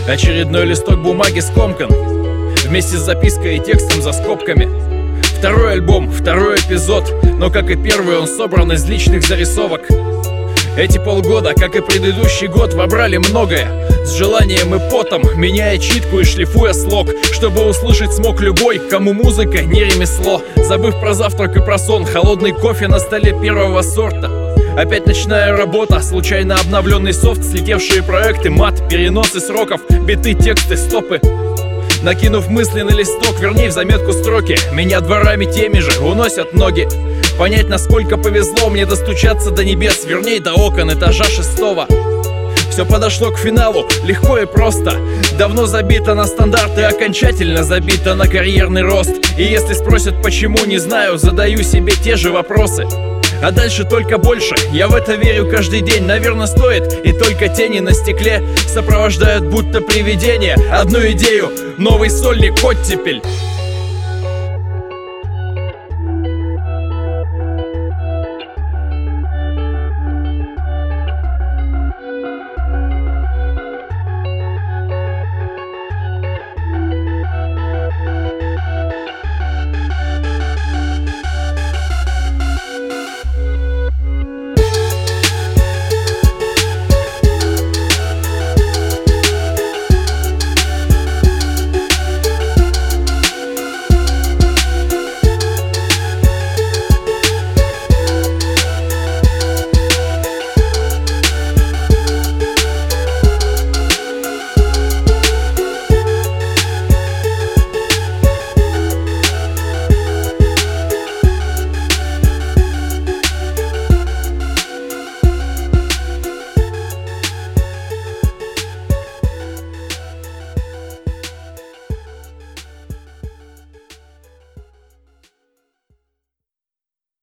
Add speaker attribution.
Speaker 1: Очередной листок бумаги скомкан вместе с запиской и текстом за скобками. Второй альбом, второй эпизод, но как и первый, он собран из личных зарисовок. Эти полгода, как и предыдущий год, вобрали многое, с желанием и потом, меняя читку и шлифуя слог, чтобы услышать смог любой, кому музыка не ремесло. Забыв про завтрак и про сон, холодный кофе на столе первого сорта. Опять ночная работа, случайно обновленный софт, слетевшие проекты, мат, переносы сроков, биты, тексты, стопы. Накинув мысли на листок, вернее в заметку строки, меня дворами теми же уносят ноги. Понять, насколько повезло мне достучаться до небес, вернее до окон этажа 6-го. Все подошло к финалу, легко и просто. Давно забито на стандарты, окончательно забито на карьерный рост. И если спросят почему, не знаю, задаю себе те же вопросы. А дальше только больше, я в это верю каждый день. Наверное, стоит, и только тени на стекле сопровождают будто привидения одну идею, новый сольник, оттепель.